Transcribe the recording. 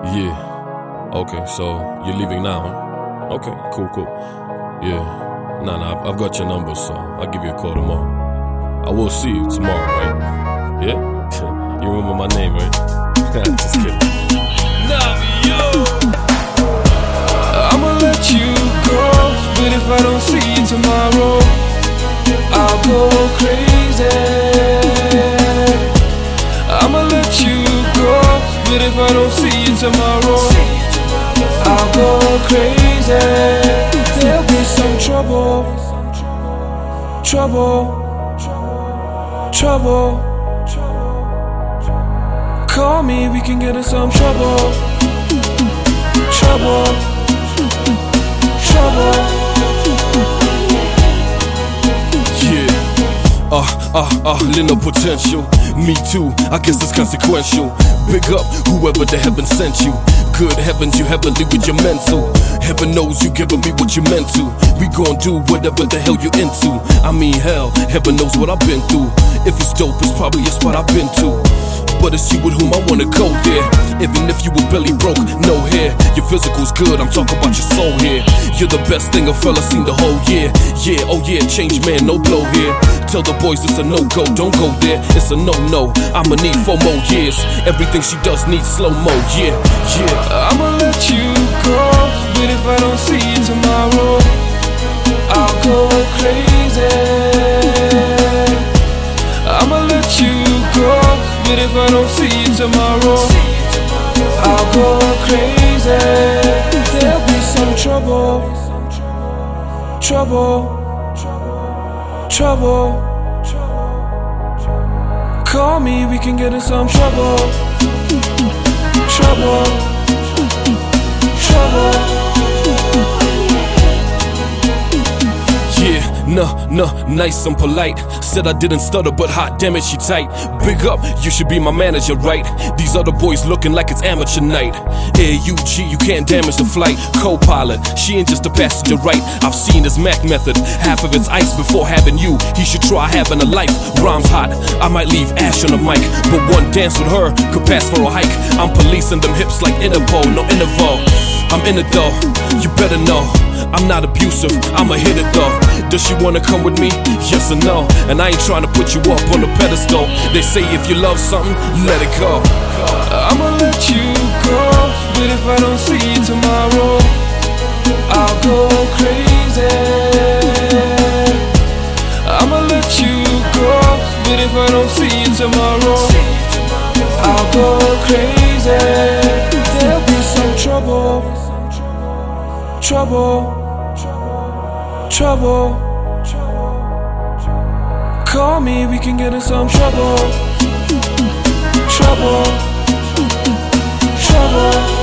Yeah. Okay, so you're leaving now, huh? Okay, cool. Yeah. Nah, I've got your number, so I'll give you a call tomorrow. I will see you tomorrow, right? Yeah? You remember my name, right? Just kidding. I'ma let you go, but if I don't see you tomorrow, I'll go crazy. I'ma let you go, but if I don't see you tomorrow, I'll go crazy. There'll be some trouble. Call me, we can get in some trouble. Little potential. Me too, I guess it's consequential. Big up whoever the heaven sent you. Good heavens, you heavenly with your mental. Heaven knows you giving me what you meant to. We gon' do whatever the hell you into. I mean hell, heaven knows what I've been through. If it's dope, it's probably a spot I've been to. But it's you with whom I wanna go there. Even if you were belly broke, no hair. Your physical's good, I'm talking about your soul here. You're the best thing a fella seen the whole year. Yeah, oh yeah, change man, no blow here. Tell the boys it's a no-go, don't go there. It's a no-no, I'ma need 4 more years. Everything she does needs slow-mo, yeah. I'ma let you go, but if I don't see you tomorrow, I'll go crazy. I'ma let you go, but if I don't see you tomorrow, I'll go crazy. There'll be some trouble. Call me, we can get in some trouble. Yeah, nice and polite. Said I didn't stutter, but hot damn it, she tight. Big up, you should be my manager, right? These other boys looking like it's amateur night. AUG, you can't damage the flight. Co-pilot, she ain't just a passenger, right? I've seen his Mac method, half of it's ice before having you. He should try having a life. Rhymes hot, I might leave ash on the mic, but one dance with her could pass for a hike. I'm policing them hips like Interpol, no interval. I'm in it though, you better know. I'm not abusive, I'ma hit it though. Does she wanna come with me? Yes or no? And I ain't trying to put you up on a pedestal. They say if you love something, let it go. I'ma let you go, but if I don't see you tomorrow, I'll go crazy. I'ma let you go, but if I don't see you tomorrow, I'll go crazy. There'll be some trouble. Call me, we can get in some trouble.